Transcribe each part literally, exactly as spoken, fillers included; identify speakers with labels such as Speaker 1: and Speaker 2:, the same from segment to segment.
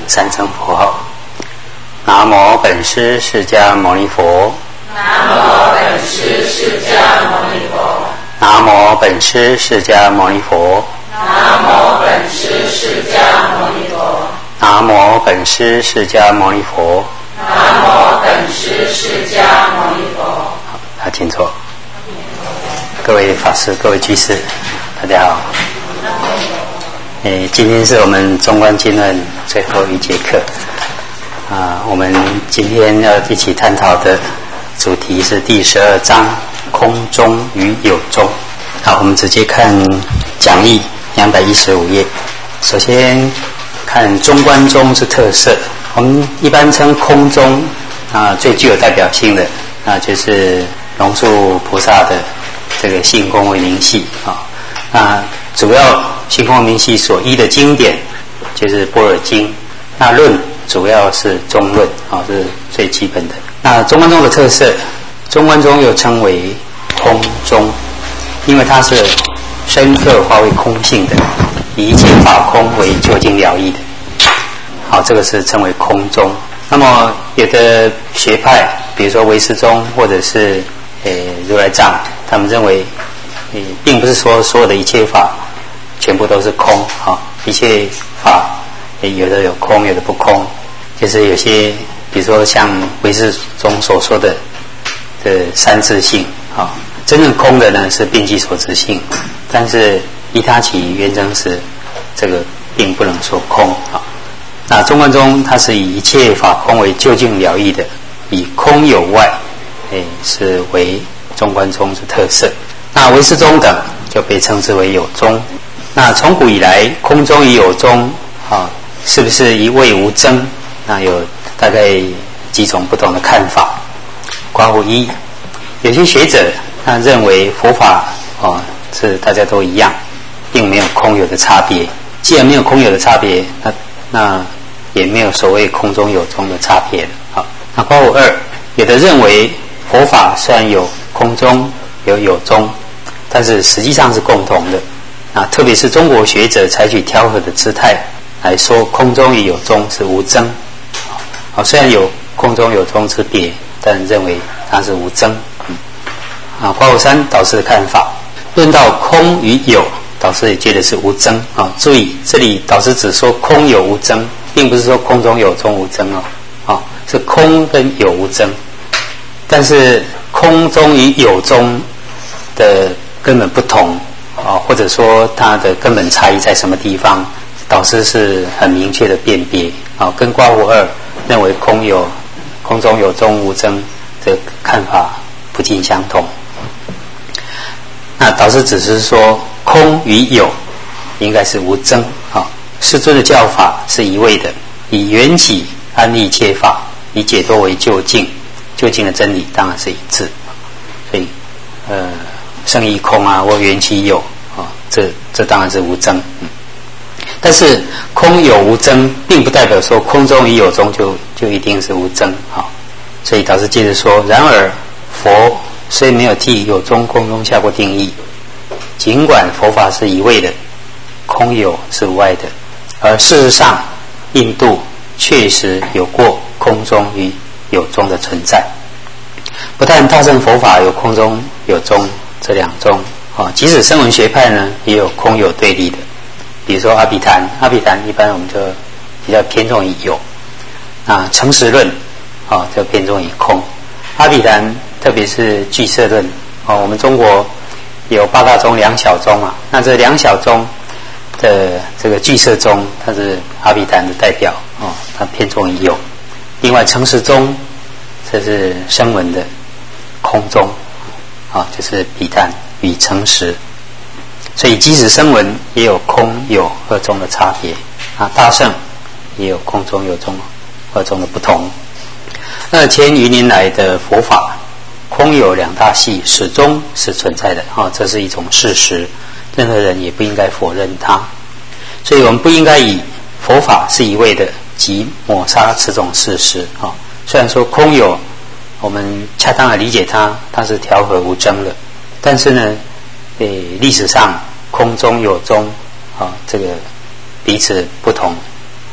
Speaker 1: 三声佛号。南无本师释迦牟尼佛。
Speaker 2: 南无本师释迦牟尼佛。
Speaker 1: 南无本师释迦牟尼佛。
Speaker 2: 南无本师释迦牟尼佛。
Speaker 1: 南无本师释迦牟尼佛。
Speaker 2: 南无本师释迦牟尼佛。
Speaker 1: 好，他请坐。各位法师、各位居士，大家好。诶，今天是我们中观经论最后一节课啊。我们今天要一起探讨的主题是第十二章空中与有中。好，我们直接看讲义两百一十五页。首先看中观中之特色，我们一般称空中啊，最具有代表性的啊，就是龙树菩萨的这个性空为明系啊。那主要性空为明系所依的经典就是般若经，那论主要是中论啊，这是最基本的。那中观中的特色，中观中又称为空中，因为它是深刻化为空性的，以一切法空为究竟了义的。好，这个是称为空中。那么有的学派，比如说唯识宗或者是呃如来藏，他们认为，呃，并不是说所有的一切法全部都是空啊，一切法有的有空，有的不空，就是有些，比如说像唯识宗所说的的三自性啊，真正空的呢是并机所执性，但是依他起圆真实，这个并不能说空啊。那中观中它是以一切法空为究竟了义的，以空有外，哎，是为中观中之特色。那唯识宗等就被称之为有宗。那从古以来，空中与有中啊，是不是一味无争？那有大概几种不同的看法。括弧一，有些学者他认为佛法啊是大家都一样，并没有空有的差别。既然没有空有的差别，那那也没有所谓空中有中的差别了。好，那括弧二，有的认为佛法虽然有空中有有中，但是实际上是共同的。啊，特别是中国学者采取调和的姿态来说，空中与有中是无争。啊，虽然有空中有中之别，但认为它是无争。嗯，啊，括弧三，导师的看法，论到空与有，导师也觉得是无争。啊，注意这里导师只说空有无争，并不是说空中有中无争哦。啊，是空跟有无争，但是空中与有中的根本不同。啊，或者说它的根本差异在什么地方，导师是很明确的辨别啊，跟括弧二认为空有空中有中无争的看法不尽相同。那导师只是说空与有应该是无争啊，世尊的教法是一味的，以缘起安立一切法，以解脱为究竟，究竟的真理当然是一致。所以呃圣义空啊，或缘起有啊，这这当然是无争。嗯，但是空有无争，并不代表说空中与有中就就一定是无争啊。所以导师接着说，然而佛虽没有替有中空中下过定义，尽管佛法是一味的，空有是无碍的，而事实上印度确实有过空中与有中的存在。不但大乘佛法有空中有中这两宗啊，即使声闻学派呢也有空有对立的，比如说阿毗昙，阿毗昙一般我们就比较偏重于有，啊，诚实论啊就偏重于空。阿毗昙特别是俱舍论啊，我们中国有八大宗两小宗嘛，那这两小宗的这个俱舍宗，它是阿毗昙的代表啊，它偏重于有。另外诚实宗这是声闻的空宗啊，就是毗昙与诚实，所以即使声闻也有空有二宗的差别啊，大乘也有空中有中二宗的不同。二千余年来的佛法，空有两大系始终是存在的啊，这是一种事实，任何人也不应该否认它。所以我们不应该以佛法是一味的即抹杀此种事实啊。虽然说空有，我们恰当的理解它，它是调和无争的，但是呢，诶，历史上空中有中啊，这个彼此不同，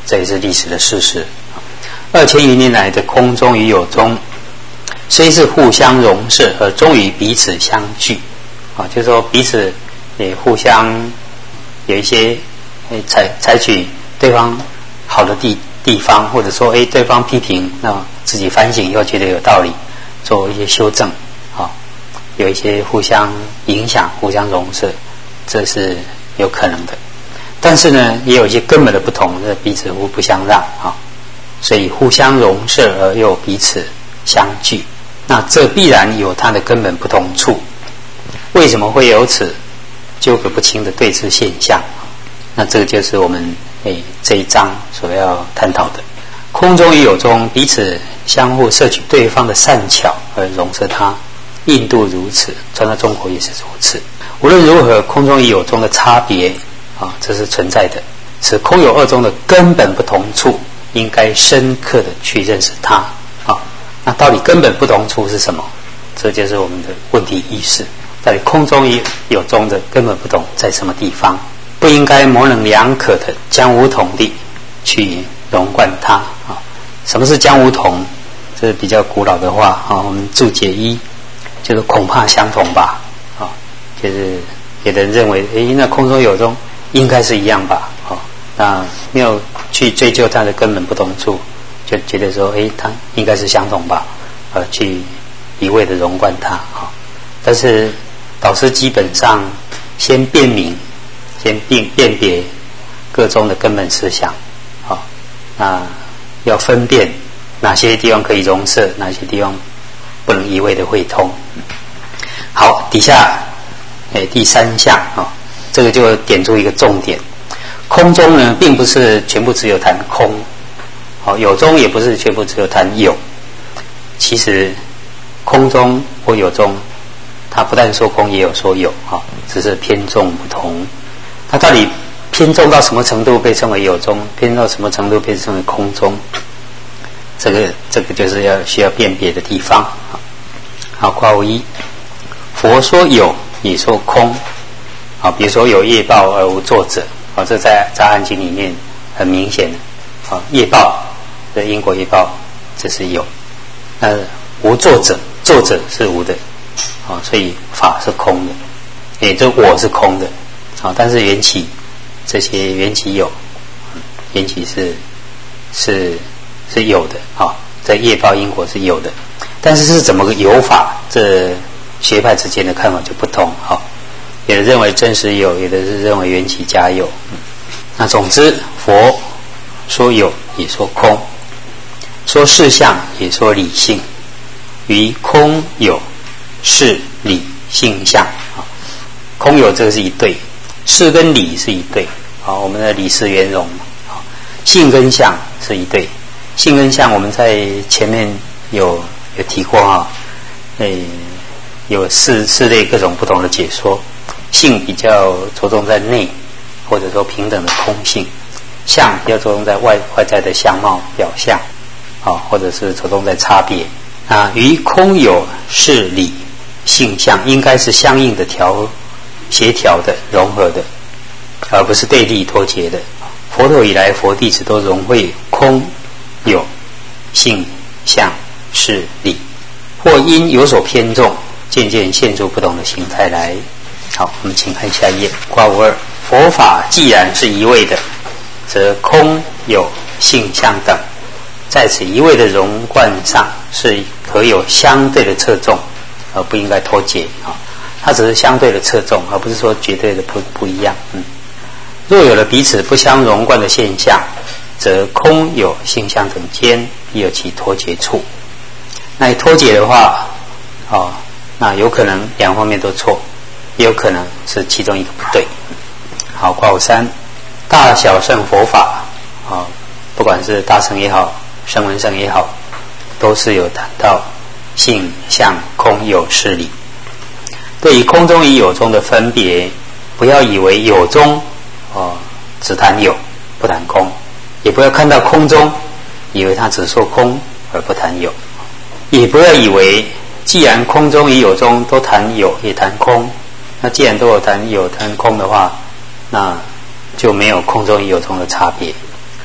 Speaker 1: 这也是历史的事实。二千余年来的空中与有中，虽是互相融摄，而终于彼此相聚。啊，就是说彼此也互相有一些采采取对方好的地地方，或者说哎对方批评，那自己反省又觉得有道理，做一些修正。啊，有一些互相影响、互相融摄，这是有可能的。但是呢，也有一些根本的不同，是彼此互不相让啊，所以互相融摄而又彼此相聚。那这必然有它的根本不同处。为什么会有此纠葛不清的对峙现象？那这个就是我们诶这一章所要探讨的。空中与有中彼此相互摄取对方的善巧而融摄它，印度如此，传到中国也是如此。无论如何，空中与有中的差别啊，这是存在的，是空有二中的根本不同处，应该深刻的去认识它啊。那到底根本不同处是什么？这就是我们的问题意识。到底空中与有中的根本不同在什么地方？不应该模棱两可的将无同地去融贯它啊。什么是将无同？这是比较古老的话啊。我们注解一就是恐怕相同吧啊，就是有的人认为，诶，那空中有中应该是一样吧？哦，那没有去追究它的根本不同处，就觉得说，诶，它应该是相同吧？呃，去一味的融贯它啊。但是导师基本上先辨明，先辨辨别各中的根本思想，啊，那要分辨哪些地方可以融摄，哪些地方不能一味的汇通。好，底下诶第三项啊。这个就点出一个重点，空中呢并不是全部只有谈空，好，有中也不是全部只有谈有。其实空中或有中，它不但说空也有说有啊，只是偏重不同。它到底偏重到什么程度被称为有中，偏重到什么程度被称为空中？这个这个就是要需要辨别的地方。好，括弧一，佛说有也说空。啊，比如说有业报而无作者，啊，这在《杂案经》里面很明显的，啊，业报的因果业报这是有，那无作者，作者是无的，啊，所以法是空的，也就我是空的，啊，但是缘起这些缘起有，缘起是是是有的，啊，这业报因果是有的，但是是怎么个有法，这学派之间的看法就不同，啊。有的认为真实有，有的是认为缘起加有。那总之，佛说有也说空，说事相也说理性，于空有事理性相。空有这个是一对，事跟理是一对。好，我们的理事圆融。性跟相是一对，性跟相我们在前面有有提过哈，诶，有四四类各种不同的解说。性比较着重在内，或者说平等的空性；相比较着重在外外在的相貌表象，啊，或者是着重在差别。啊，于空有事理性相，应该是相应的调协调的、融合的，而不是对立脱节的。佛陀以来，佛弟子都融会空有性相事理，或因有所偏重，渐渐现出不同的形态来。好，我们请看下一页，括弧二，佛法既然是一味的，则空有性相等，在此一味的融贯上是可有相对的侧重，而不应该脱节啊。它只是相对的侧重，而不是说绝对的不不一样。嗯，若有了彼此不相融贯的现象，则空有性相等间必有其脱节处。那脱节的话，哦，那有可能两方面都错。也有可能是其中一个不对。好，括弧三，大小乘佛法啊，不管是大乘也好，声闻乘也好，都是有谈到性相空有事理。对于空中与有中的分别，不要以为有中哦只谈有不谈空，也不要看到空中以为它只说空而不谈有，也不要以为既然空中与有中都谈有也谈空。那既然都有谈有谈空的话，那就没有空中与有中的差别。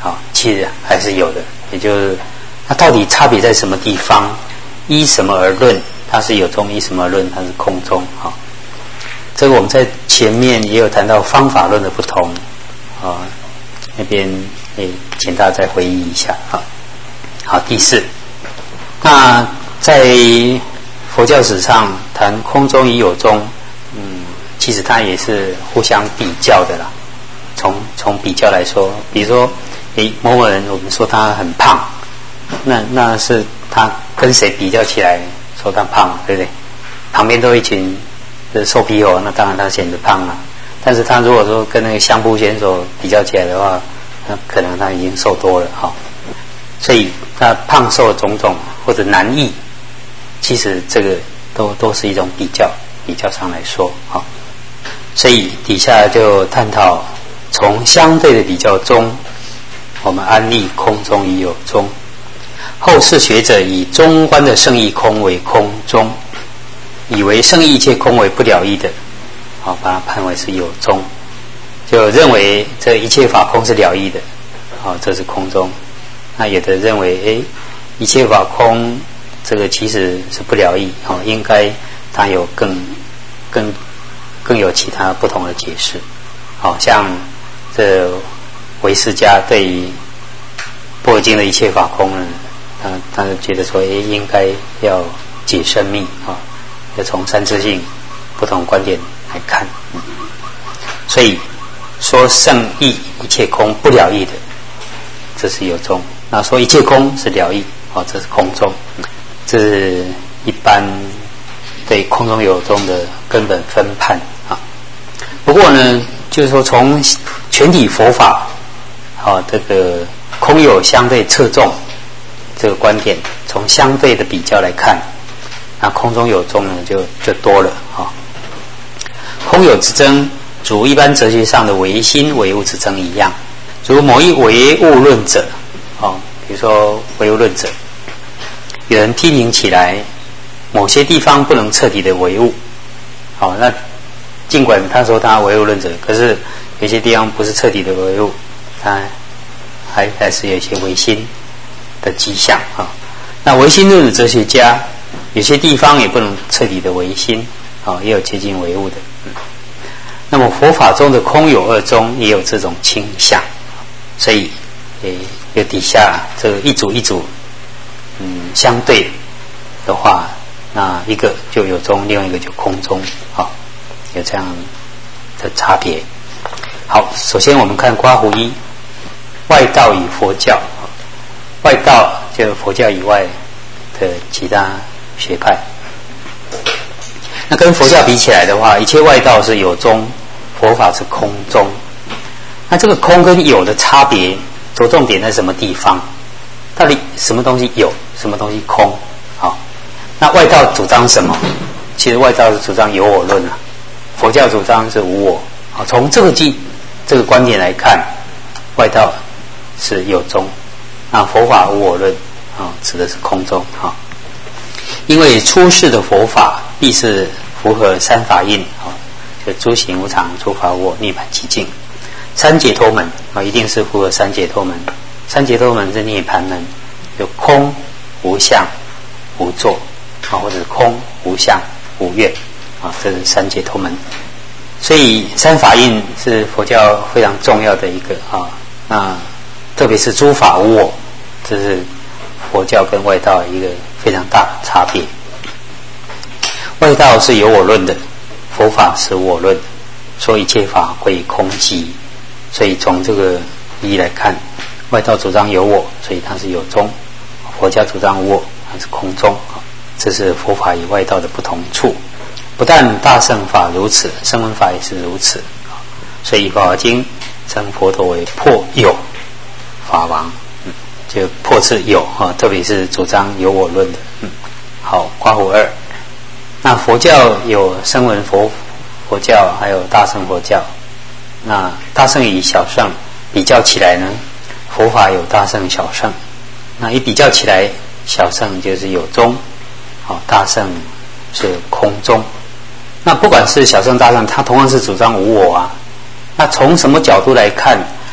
Speaker 1: 啊，其实还是有的。也就是那到底差别在什么地方？依什么而论？它是有中，依什么而论？它是空中啊。这个我们在前面也有谈到方法论的不同啊，那边诶，请大家再回忆一下啊。好，第四，那在佛教史上谈空中与有中，嗯，其实它也是互相比较的啦。从从比较来说，比如说，诶，某某人我们说他很胖，那那是他跟谁比较起来说他胖，对不对？旁边都一群瘦皮猴，那当然他显得胖了。但是他如果说跟那个相扑选手比较起来的话，那可能他已经瘦多了哈。所以他胖瘦种种或者难易，其实这个都都是一种比较，比较上来说哈。所以底下就探讨从相对的比较中，我们安立空中与有中。后世学者以中观的圣义空为空中，以为圣义一切空为不了义的，好，把它判为是有中，就认为这一切法空是了义的，好，这是空中。那有的认为，诶，一切法空这个其实是不了义，好，应该它有更更更有其他不同的解释，好像这唯识家对于般若经的一切法空呢，他他就觉得说，诶，应该要解生密啊。要从三自性不同观点来看，嗯、所以说圣义一切空不了义的，这是有中；那说一切空是了义，哦，这是空中。嗯、这是一般对空中有中的根本分判啊。不过呢，就是说从全体佛法，啊，这个空有相对侧重这个观点，从相对的比较来看。那空中有中呢，就就多了哈、哦。空有之争，如一般哲学上的唯心唯物之争一样。如某一唯物论者，哦，比如说唯物论者，有人批评起来，某些地方不能彻底的唯物，好、哦，那尽管他说他唯物论者，可是有些地方不是彻底的唯物，他还还是有一些唯心的迹象啊、哦。那唯心论的哲学家。有些地方也不能彻底的唯心，啊，也有接近唯物的。嗯、那么佛法中的空有二中也有这种倾向，所以，诶，有底下这个一组一组，嗯，相对的话，那一个就有中，另外一个就空中，啊，有这样的差别。好，首先我们看括弧一，外道与佛教，外道就佛教以外的其他。学派，那跟佛教比起来的话，一切外道是有中，佛法是空中。那这个空跟有的差别，着重点在什么地方？到底什么东西有，什么东西空？好，那外道主张什么？其实外道是主张有我论啊，佛教主张是无我。好，从这个记这个观点来看，外道是有中，那佛法无我论啊，指的是空中啊。因为出世的佛法必是符合三法印啊，就诸行无常、诸法无我、涅槃寂静。三解脱门啊，一定是符合三解脱门。三解脱门是涅槃门，有空、无相、无作啊，或者是空、无相、无愿啊，这是三解脱门。所以三法印是佛教非常重要的一个啊，那特别是诸法无我，这是佛教跟外道一个非常大的差别。外道是有我论的，佛法是无我论，说一切法归空寂。所以从这个意义来看，外道主张有我，所以它是有中；佛教主张无我，它是空中。这是佛法与外道的不同处。不但大乘法如此，声闻法也是如此。所以《法华经》称佛陀为破有法王。就破斥有啊，特别是主张有我论的。嗯，好，括弧二。那佛教有声闻佛佛教，还有大乘佛教。那大乘与小乘比较起来呢，佛法有大乘、小乘。那一比较起来，小乘就是有中，好，大乘是空中。那不管是小乘、大乘，它同样是主张无我啊。那从什么角度来看？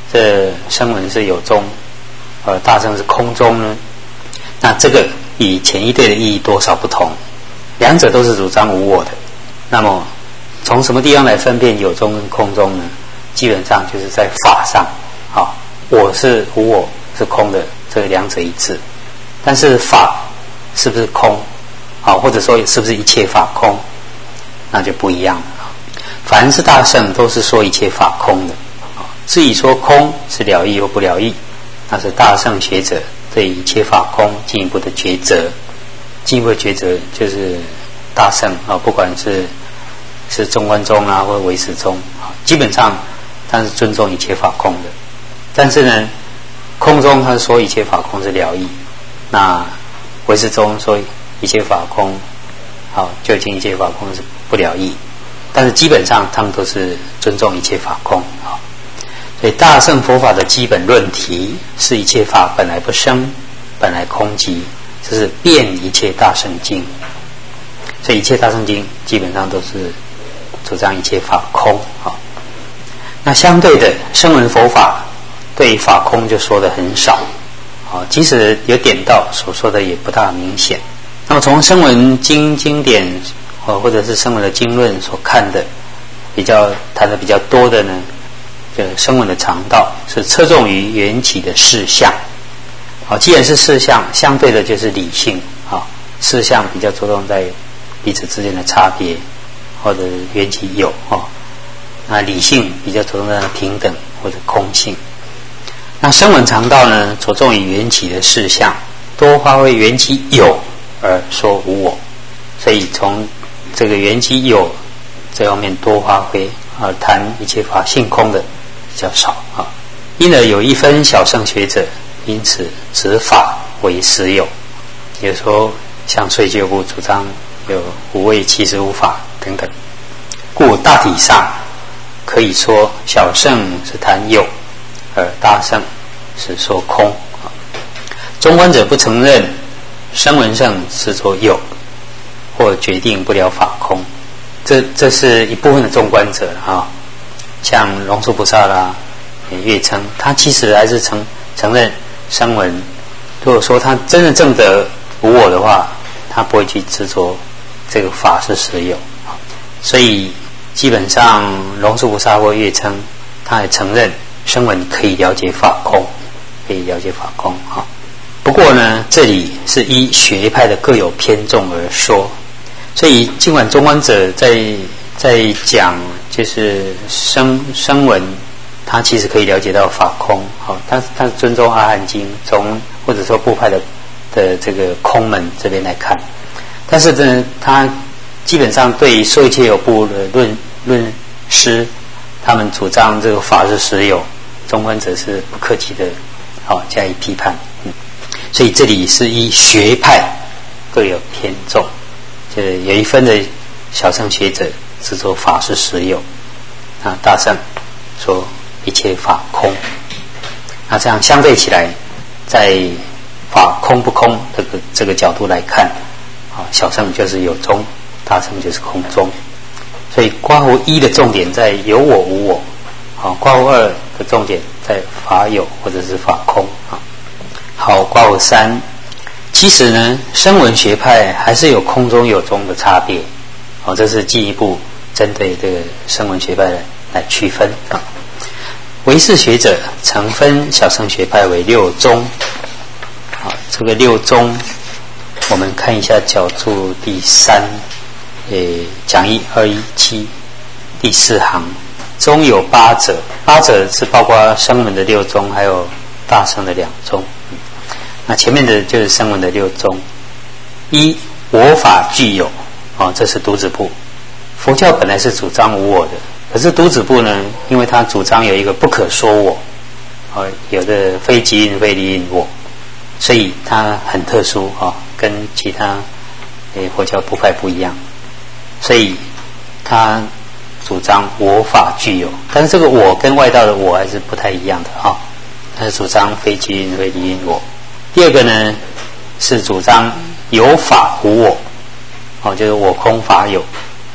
Speaker 1: 这声闻是有中，而大乘是空中呢？那这个与前一对的意义多少不同？两者都是主张无我的。那么从什么地方来分辨有中跟空中呢？基本上就是在法上，好，我是无我是空的，这个两者一致。但是法是不是空？好，或者说是不是一切法空？那就不一样了。凡是大乘都是说一切法空的。至于说空是了义或不了义，那是大乘学者对一切法空进一步的抉择。进一步的抉择就是大乘啊，不管是是中观宗啊，或者唯识宗啊，基本上它是尊重一切法空的。但是呢，空中他说一切法空是了义，那唯识宗说一切法空，好，究竟一切法空是不了义。但是基本上他们都是尊重一切法空啊。所以大乘佛法的基本论题是一切法本来不生，本来空寂，这是遍一切大乘经。所以一切大乘经基本上都是主张一切法空啊。那相对的声闻佛法对法空就说的很少啊，即使有点到，所说的也不大明显。那么从声闻经经典或者是声闻的经论所看的比较谈的比较多的呢，这声闻的常道是侧重于缘起的事相。好，既然是事相，相对的就是理性啊，事相比较着重在彼此之间的差别，或者缘起有啊，那理性比较着重在平等或者空性。那声闻常道呢，着重于缘起的事相，多发挥缘起有而说无我，所以从这个缘起有这方面多发挥，而谈一切法性空的比较少啊。因而有一分小乘学者，因此指法为实有，也说像碎旧部主张有五位七十五法等等。故大体上可以说小乘是谈有，而大乘是说空。中观者不承认声闻乘是说有，或决定不了法空，这这是一部分的中观者啊，像龙树菩萨啦、月称，他其实还是承承认声闻。如果说他真的证得无我的话，他不会去执着这个法是实有。所以基本上龙树菩萨或月称，他也承认声闻可以了解法空，可以了解法空啊。不过呢，这里是依学派的各有偏重而说。所以尽管中观者在在讲就是声声闻，他其实可以了解到法空，好、哦，他他是尊重阿含经，从或者说部派的的这个空门这边来看，但是呢，他基本上对说一切有部的论论师，他们主张这个法是实有，中观者是不客气的，好、哦、加以批判。嗯，所以这里是依学派各有偏重。就是有一分的小乘学者是说法是实有，啊，大乘说一切法空。那这样相对起来，在法空不空这个这个角度来看，啊，小乘就是有中，大乘就是空中。所以括弧一的重点在有我无我，啊，括弧二的重点在法有或者是法空。啊，好，括弧三。其实呢，声闻学派还是有空中有中的差别，哦，这是进一步针对这个声闻学派来区分啊。唯识学者曾分小乘学派为六宗，啊，这个六宗，我们看一下角注第三，诶，讲义二一七第四行，宗有八者，八者是包括声闻的六宗，还有大乘的两宗。那前面的就是声闻的六宗。一，我法具有，哦，这是独子部。佛教本来是主张无我的，可是独子部呢，因为它主张有一个不可说我，哦，有的非即因非离因我，所以它很特殊啊、哦，跟其他诶佛教部派不一样，所以它主张我法具有，但是这个我跟外道的我还是不太一样的啊、哦，它是主张非即因非离因我。第二个呢，是主张有法无我，哦，就是我空法有。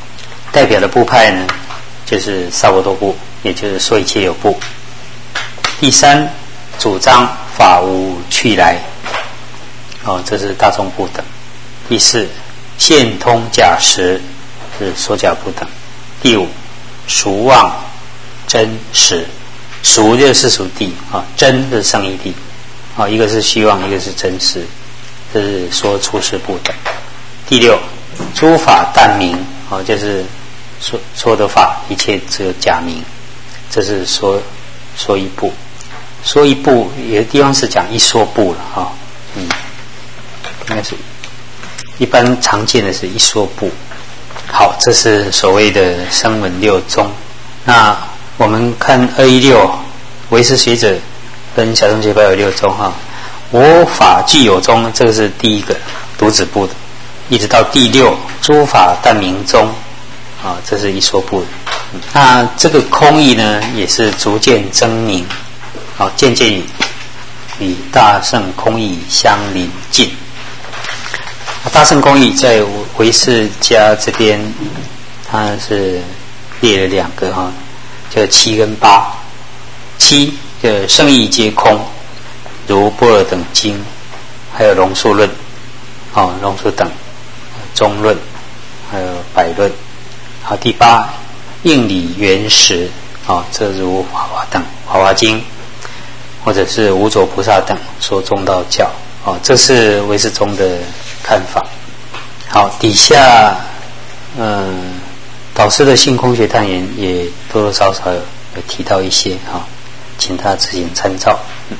Speaker 1: 代表的部派呢，就是萨婆多部，也就是说一切有部。 第三，主张法无去来，哦，这是大众部等。第四，现通假实，是说假部等。第五，俗妄真实，俗就是属地啊，真是胜义地啊，一个是虚妄，一个是真实，这是说出世部等。第六，诸法但名啊，就是说说的法一切只有假名，这是说说一部。说一部有的地方是讲一说部了哈，嗯，应该是一般常见的是一说部。好，这是所谓的声闻六宗。那我们看二一六唯识学者跟小乘学派有六宗哈，我法具有宗，这个是第一个独子部的，一直到第六诸法但名宗啊，这是一说部的。那这个空义呢，也是逐渐增明，好，渐渐与与大乘空义相邻近。大乘空义在唯识家这边，它是列了两个哈，叫七跟八。七的圣义皆空，如般若等经，还有龙树论，哦，龙树等中论，还有百论。好，第八应理原实，哦，这如华华等华华经，或者是无著菩萨等说中道教，哦，这是唯识宗的看法。好，底下嗯，导师的性空学探研也多多少少有有提到一些哈、哦，请他自行参照。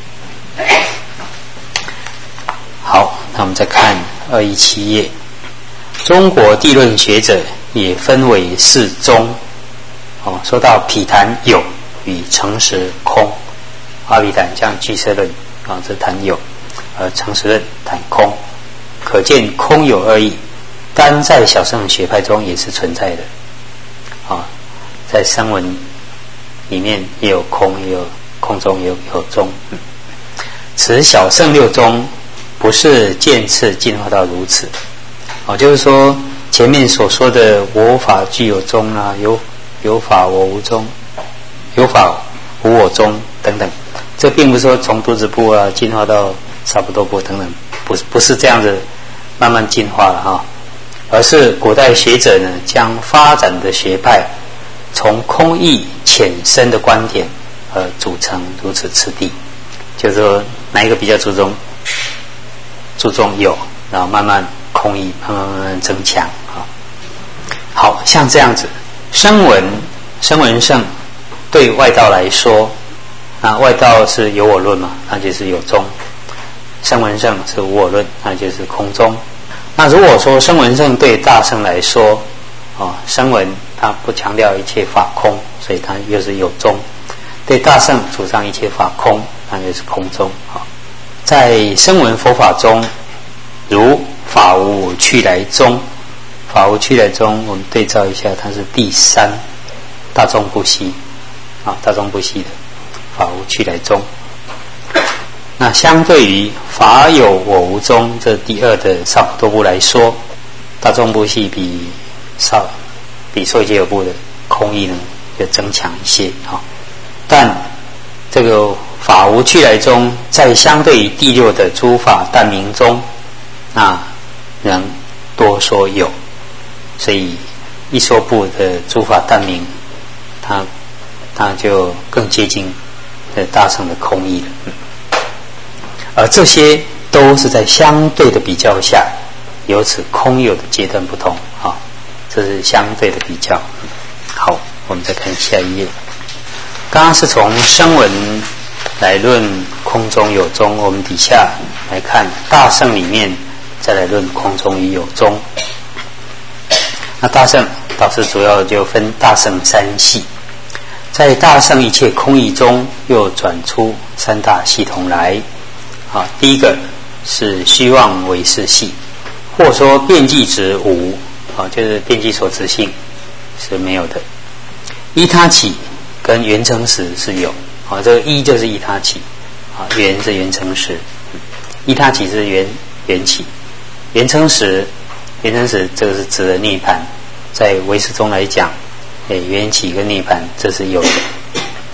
Speaker 1: 好，那我们再看二一七页，中国地论学者也分为四宗。哦，说到毗谈有与诚实空，阿毗谈像俱舍论啊，这谈有，而诚实论谈空，可见空有二义。单在小乘学派中也是存在的，啊，在声闻里面也有空，也有空中也有有中。嗯，此小乘六宗不是渐次进化到如此，哦，就是说前面所说的我法具有宗啊，有有法我无宗，有法无我宗等等，这并不是说从独子部啊进化到萨婆多部等等，不是不是这样子慢慢进化了哈。而是古代学者呢，将发展的学派从空义浅深的观点而组成如此次第，就是说哪一个比较注重注重有，然后慢慢空义慢慢慢慢增强啊。好像这样子，声闻声闻圣对外道来说，啊，外道是有我论嘛，那就是有宗；声闻圣是无我论，那就是空宗。那如果说声闻圣对大乘来说，哦，声闻它不强调一切法空，所以它又是有宗；对大乘主张一切法空，那又是空宗。啊、哦，在声闻佛法中，如法无去来宗，法无去来宗，我们对照一下，它是第三大众不息，啊、哦，大众不息的法无去来宗。那相对于法有我无宗这第二的萨婆多部来说，大众部系比萨比受戒有部的空义呢就增强一些啊、哦。但这个法无去来宗，在相对于第六的诸法但名中，那仍多说有，所以一说部的诸法但名，它它就更接近的大乘的空义了。嗯，而这些都是在相对的比较下，由此空有的阶段不同啊、哦，这是相对的比较。好，我们再看下一页。刚刚是从声闻来论空中有宗，我们底下来看大乘里面再来论空中与有宗。那大乘导师主要就分大乘三系，在大乘一切空义中又转出三大系统来。啊，第一个是虚妄唯识系，或说遍计执无，啊，就是遍计所执性是没有的。依他起跟缘成实是有，啊，这个依就是依他起，啊，缘是缘成实，依他起是缘缘起，缘成实，缘成实这个是指的涅槃，在唯识中来讲，诶，缘起跟涅槃这是有的。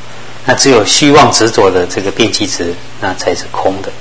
Speaker 1: 那只有虚妄执着的这个变气质，那才是空的。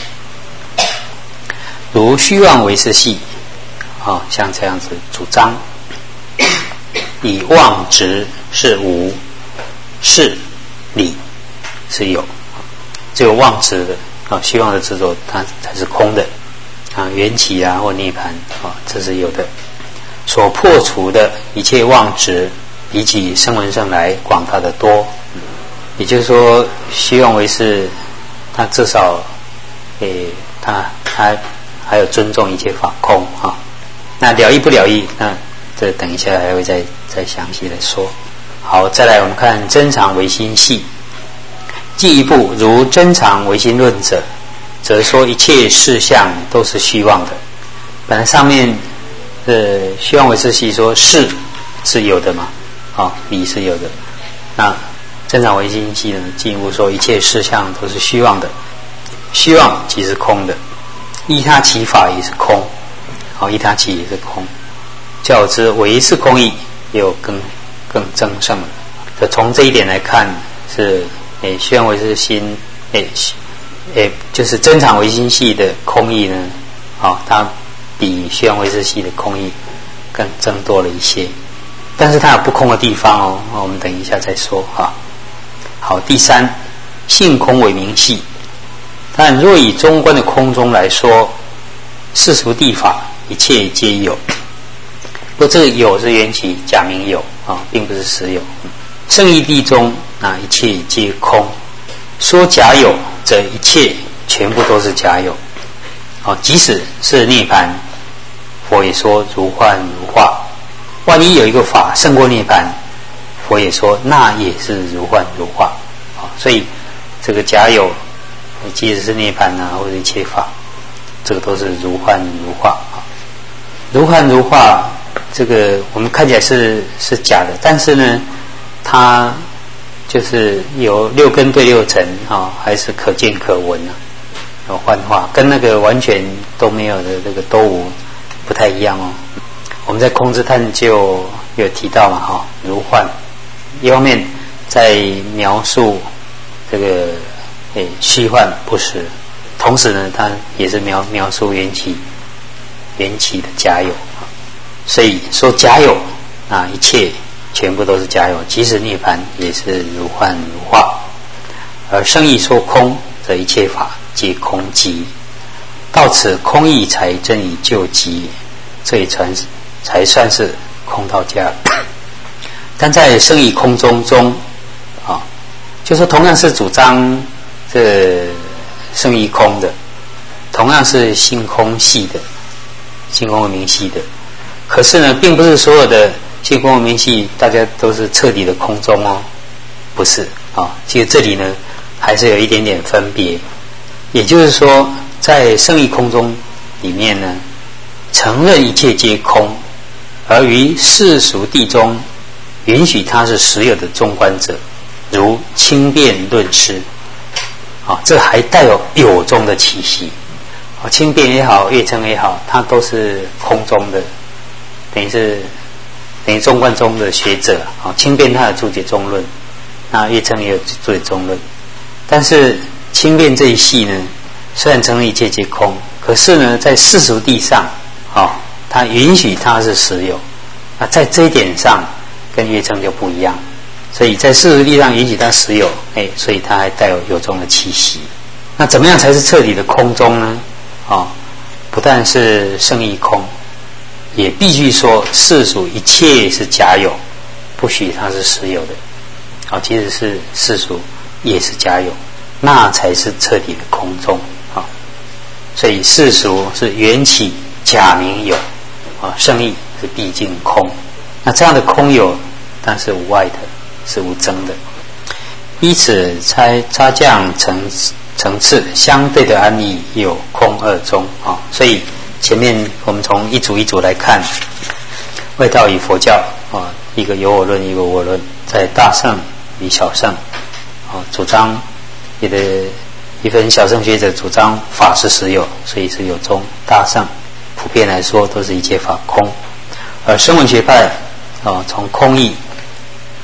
Speaker 1: 如虚妄为是系，啊，像这样子主张，以妄执是无，是理是有，只有妄执的啊，虚妄的执着，它才是空的啊，缘起啊或涅槃啊，这是有的。所破除的一切妄执，比起声闻乘来广大的多。也就是说，虚妄为是，它至少，诶，它它还有尊重一切法空啊。那了义不了义，那这等一下还会再再详细的说。好，再来我们看真常唯心系。进一步，如真常唯心论者，则说一切事项都是虚妄的。本来上面呃虚妄唯是系说事是有的嘛，啊，理是有的。那真常唯心系呢，进一步说一切事项都是虚妄的，虚妄即是空的，依他其法也是空，好，依他其也是空。较之唯是空义，又更更增胜了。就从这一点来看，是诶虚妄唯是心，诶诶就是真常唯心系的空义呢，啊，它比虚妄唯是系的空义更增多了一些。但是它有不空的地方哦，我们等一下再说哈。好，第三，性空为名系。但若以中观的空中来说，世俗谛法一切皆有。不过这个有是缘起假名有啊，并不是实有。圣义谛中啊，一切皆空。说假有，则一切全部都是假有。啊，即使是涅槃，佛也说如幻如化。万一有一个法胜过涅槃，佛也说那也是如幻如化。啊，所以这个假有，即使是涅槃啊，或者一切法，这个都是如幻如化。啊，如幻如化，这个我们看起来是是假的，但是呢，它就是有六根对六尘啊，还是可见可闻啊，有幻化，跟那个完全都没有的这个都无不太一样哦。我们在空之探究有提到嘛，哈，如幻，一方面在描述这个诶虚幻不实，同时呢，它也是描描述缘起缘起的假有，所以说假有啊，一切全部都是假有，即使涅槃也是如幻如化。而圣义说空，则一切法皆空寂。到此空义才真以究极，这一传才算是空到家。但在圣义空中中啊，就说同样是主张这圣义空的，同样是性空系的，性空为名系的，可是呢，并不是所有的性空为名系大家都是彻底的空中哦，不是啊。其实这里呢，还是有一点点分别。也就是说，在圣义空中里面呢，承认一切皆空，而于世俗谛中允许它是实有的中观者，如轻辩论师啊，这还带有有中的气息啊，轻辩也好，乐称也好，它都是空中的，等于是等于中观中的学者啊。轻辩它有注解中论，那乐称也有注解中论，但是轻辩这一系呢，虽然承认一切皆空，可是呢，在世俗谛上啊，它允许它是实有。那在这一点上，跟乐称就不一样。所以在世俗谛上允许它实有，哎，所以它还带有有中的气息。那怎么样才是彻底的空中呢？啊，不但是圣义空，也必须说世俗一切是假有，不许它是实有的。啊，即使是世俗也是假有，那才是彻底的空中。啊，所以世俗是缘起假名有，啊，圣义是毕竟空。那这样的空有，但是无碍的，是无争的。依此差差降层层次相对的安逸有空二中啊，所以前面我们从一组一组来看，外道与佛教啊，一个有我论，一个无我论，在大乘与小乘啊，主张也的一份小乘学者主张法是实有，所以是有中。大乘普遍来说都是一切法空，而声闻学派啊，从空义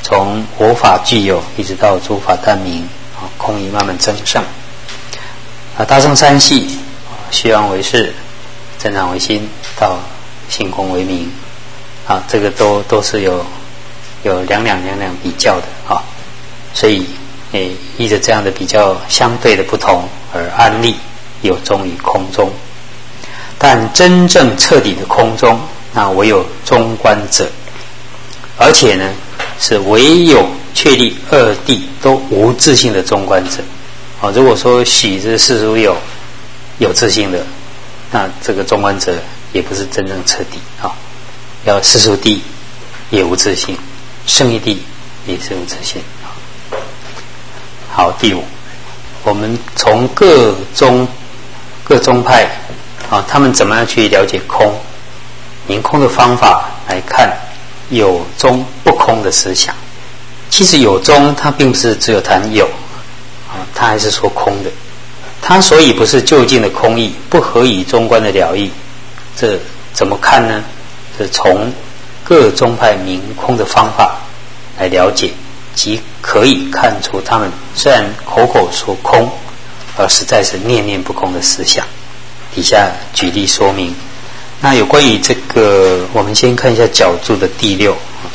Speaker 1: 从我法具有一直到诸法淡明啊，空义慢慢增上啊，大乘三系虚妄为事，增长为心，到性空为明啊，这个都都是有有两两两两比较的啊，所以诶，依着这样的比较相对的不同而安立有中与空中，但真正彻底的空中，那唯有中观者，而且呢是唯有确立二谛都无自性的中观者啊。如果说许这世俗有有自性的，那这个中观者也不是真正彻底啊。要世俗谛也无自性，圣义谛也是无自性。好，第五，我们从各宗各宗派啊，他们怎么样去了解空、明空的方法来看有中不空的思想。其实有中它并不是只有谈有啊，它还是说空的。它所以不是究竟的空义，不合于中观的了义。这怎么看呢？是从各宗派明空的方法来了解，即可以看出他们虽然口口说空，而实在是念念不空的思想。底下举例说明。那有关于这个，我们先看一下角注的第六。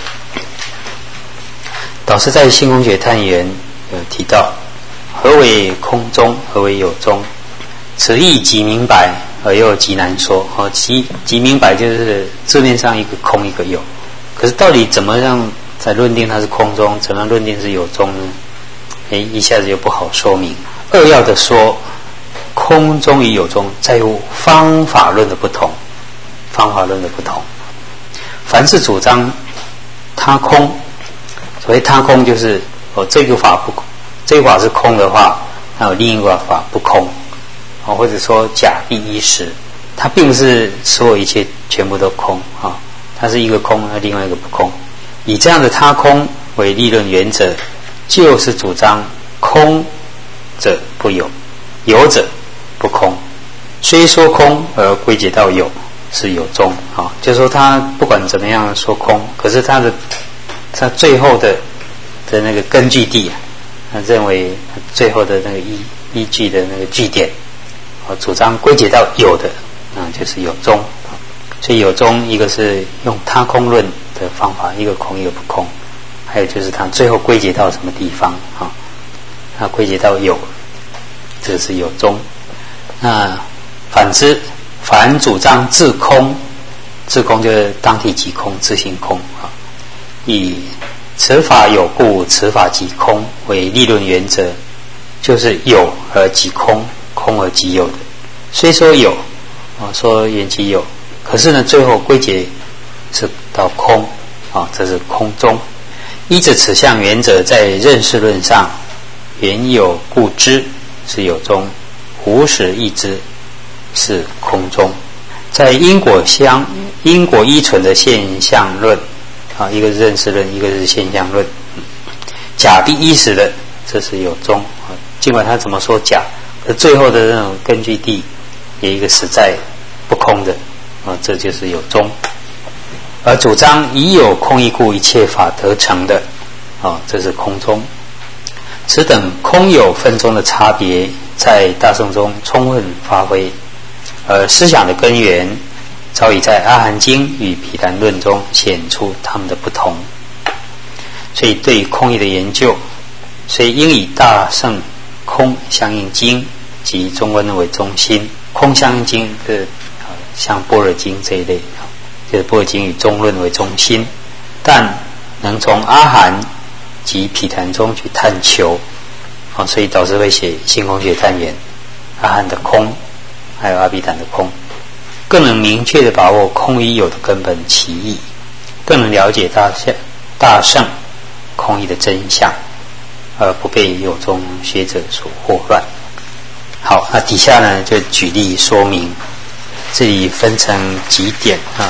Speaker 1: 导师在性空学探源有提到，何为空中，何为有中？此义极明白，而又极难说。哦，极极明白就是字面上一个空一个有，可是到底怎么样才论定它是空中，怎么样论定是有中呢？哎，一下子就不好说明。扼要的说，空中与有中在乎方法论的不同，方法论的不同。凡是主张他空，所谓他空就是哦，这个法不，这个法是空的话，那有另一个法不空，哦，或者说假必一实，它并不是所有一切全部都空啊、哦，它是一个空，那另外一个不空。以这样的他空为立论原则，就是主张空者不有，有者不空。虽说空而归结到有，是有中啊、哦，就是说他不管怎么样说空，可是他的他最后的的那个根据地啊，他认为最后的那个依依据的那个据点，啊，主张归结到有的，啊，就是有中。所以有中，一个是用他空论的方法，一个空一个不空，还有就是他最后归结到什么地方啊？他归结到有，这是有中。那反之，凡主张自空，自空就是当体即空，自性空啊。以此法有故，此法即空为立论原则，就是有而即空，空而即有的。虽说有啊，说缘即有，可是呢，最后归结是到空啊，这是空中。依着此项原则，在认识论上，原有故知是有中，无始亦知是空中。在因果相因果依存的现象论啊，一个是认识论，一个是现象论。假必依实的，这是有中啊。尽管他怎么说假，可最后的那种根据地有一个实在不空的啊，这就是有中。而主张已有空义故一切法得成的啊，这是空中。此等空有分中的差别，在大乘中充分发挥，而思想的根源早已在阿含经与毗昙论中显出它们的不同。所以对空义的研究，所以应以大乘空相应经及中观论为中心。空相应经是像般若经这一类，就是般若经与中论为中心，但能从阿含及毗昙中去探求啊，所以导师会写性空学探源，阿含的空，还有阿毗昙的空，更能明确的把握空与有的根本其义，更能了解大圣大圣空义的真相，而不被有中学者所惑乱。好，那底下呢就举例说明，这里分成几点啊。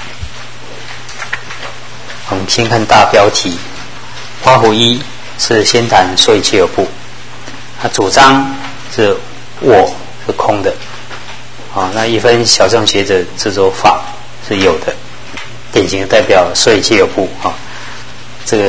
Speaker 1: 我们先看大标题，花胡一是先谈说一切有部，他主张是我是空的，啊，那一分小乘学者执着法是有的，典型的代表说一切有部啊。这个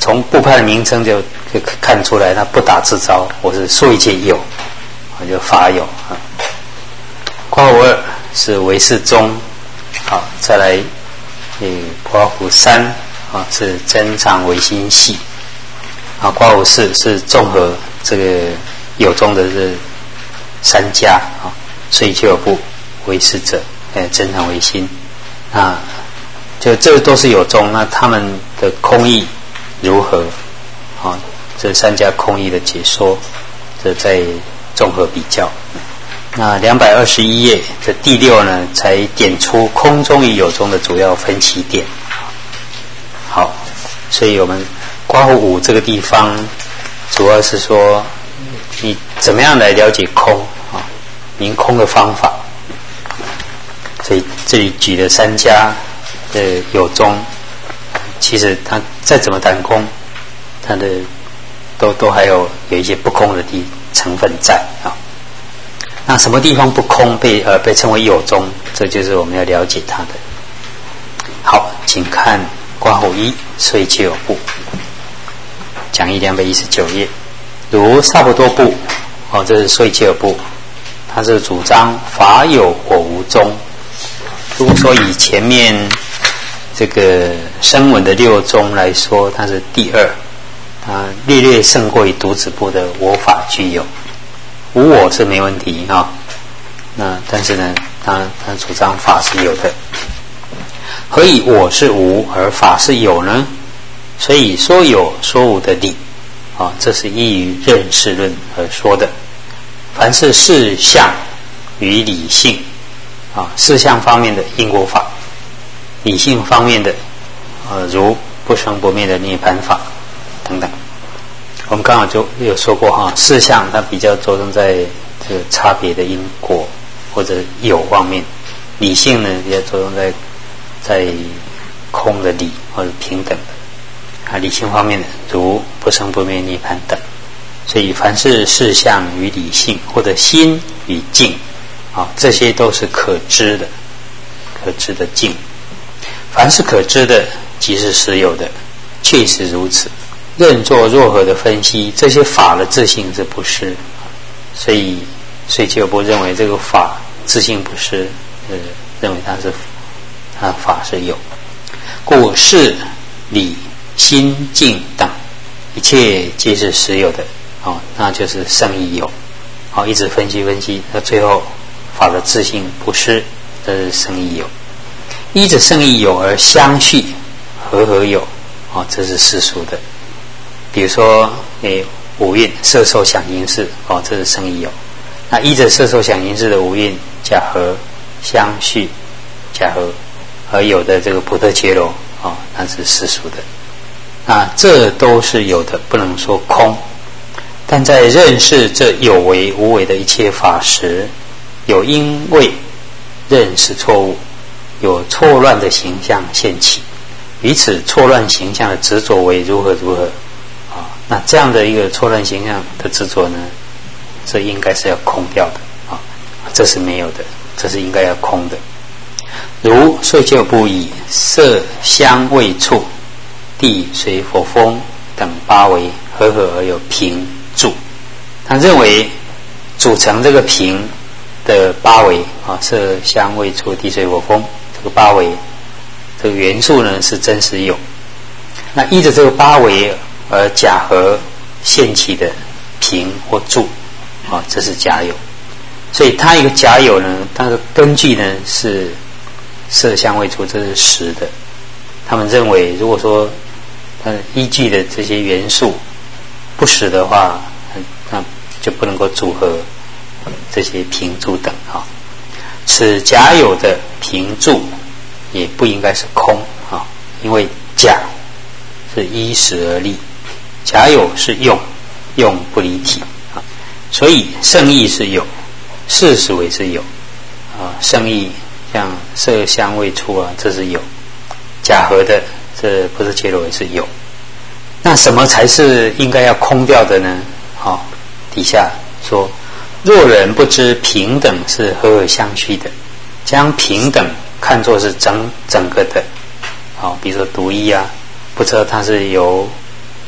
Speaker 1: 从部派的名称就可以看出来，它不打自招，我是说一切有，我就法有啊。括弧二是唯识宗，好，再来呃括弧三啊是真常唯心系，啊括弧四是综合这个有宗的这三家啊，所以就有部唯识者，呃真常唯心啊，就这都是有宗，那他们的空义如何？啊，这三家空义的解说，这在综合比较。那两百二十一页的第六呢，才点出空中与有中的主要分歧点。好，所以我们括弧五这个地方，主要是说你怎么样来了解空啊，明空的方法。所以这里举的三家的有中，其实它再怎么谈空，它的都都还有有一些不空的地成分在啊。那什么地方不空被呃被称为有中，这就是我们要了解它的。好，请看括弧一，所以就有部讲义两百一十九页，如萨婆多部哦，这是所以就有部，它是主张法有我无中。如果说以前面这个声闻的六宗来说，它是第二，它略略胜过于独子部的我法具有。无我是没问题啊，那但是呢，他他主张法是有的。何以我是无而法是有呢？所以说有说无的理啊，这是依于认识论而说的。凡是事相与理性啊，事相方面的因果法，理性方面的呃如不生不灭的涅槃法等等。我们刚好就有说过哈，事相它比较着重在这个差别的因果或者有方面，理性呢比较着重在在空的理或者平等的啊，理性方面的如不生不灭涅槃等。所以凡是事相与理性或者心与境啊，这些都是可知的，可知的境。凡是可知的即是实有的，确实如此。任作若何的分析，这些法的自性是不失，所以所以就不认为这个法自性不失，呃，认为它是它法是有，故事理心境等一切皆是实有的，哦，那就是圣义有，好，一直分析分析，到最后法的自性不失，这是圣义有。依着圣义有而相续，和合有，哦，这是世俗的。比如说，诶，五蕴色受想行识，哦，这是圣义有。那依着色受想行识的五蕴假合相续，假合而有的这个普特伽罗，哦，那是世俗的。那这都是有的，不能说空。但在认识这有为无为的一切法时，有因为认识错误，有错乱的形象现起，于此错乱形象的执着为如何如何。那这样的一个错乱形象的执着呢，这应该是要空掉的啊，这是没有的，这是应该要空的。如所就不以色香味触地水火风等八为合合而有平住，他认为组成这个平的八为啊，色香味触地水火风这个八为这个元素呢是真实有，那依着这个八为而假合现起的平或住啊，这是假有。所以它一个假有呢，它的根据呢是色香味触，这是实的。他们认为，如果说它依据的这些元素不实的话，那就不能够组合这些平住等啊。此假有的平住也不应该是空啊，因为假是依实而立。假有是用，用不离体啊，所以圣义是有，事实为是有啊。圣义像色香味触啊，这是有；假合的这不是结罗也是有。那什么才是应该要空掉的呢？好、哦，底下说，若人不知平等是合合相续的，将平等看作是整整个的，好、哦，比如说独一啊，不知道它是由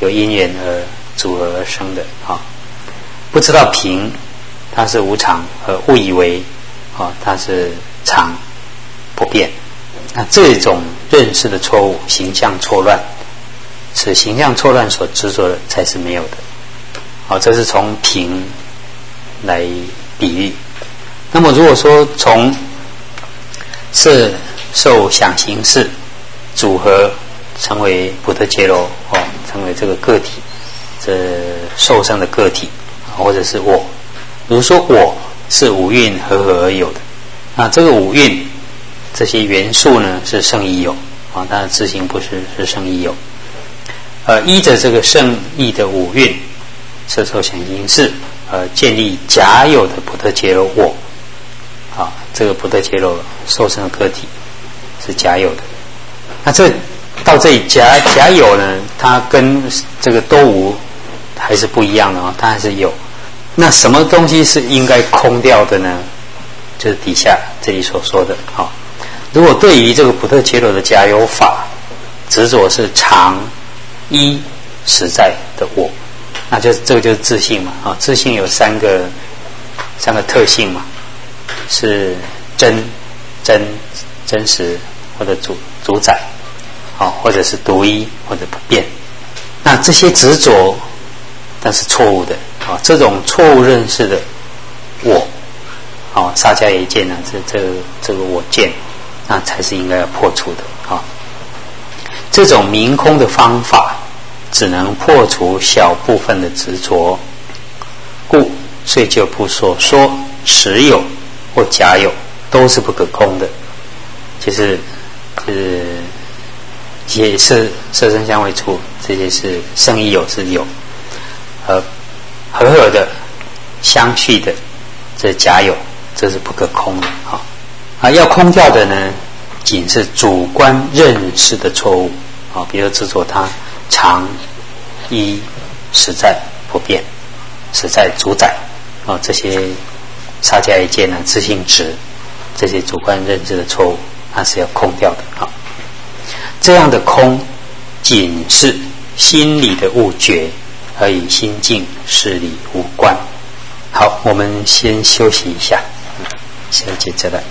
Speaker 1: 有因缘而组合而生的啊。不知道平，它是无常，而误以为啊它是常不变。那这种认识的错误，形象错乱，此形象错乱所执着的才是没有的。好，这是从平来比喻。那么如果说从色受想行识组合成为菩提伽罗哦，成为这个个体，这受生的个体，或者是我。比如说我是五蕴合合而有的，那这个五蕴这些元素呢是圣义有啊，它的自性不是是圣义有。呃，依着这个圣义的五蕴色受想行识，呃，建立假有的菩提伽罗我啊，这个菩提伽罗受生的个体是假有的。那这到这里假假有呢，它跟这个多无还是不一样的啊，它还是有。那什么东西是应该空掉的呢？就是底下这里所说的啊。如果对于这个菩提伽罗的假有法执着是常一实在的我，那就这个就是自性嘛啊。自性有三个三个特性嘛，是真真真实或者主主宰啊，或者是独一或者不变。那这些执着但是错误的啊，这种错误认识的我啊，萨迦耶见呢，这这个这个我见，那才是应该要破除的啊。这种明空的方法只能破除小部分的执着，故所以就不所说实有或假有都是不可空的，就是就是也是色身相位处，这些是圣义有是有，呃合合的相续的这假有，这是不可空的啊。啊，要空掉的呢，仅是主观认识的错误啊，比如执着它常一实在不变，实在主宰啊，这些萨迦耶见呢，自性执，这些主观认知的错误，那是要空掉的啊。这样的空，仅是心理的悟觉，而与心境事理无关。好，我们先休息一下，下一节再来。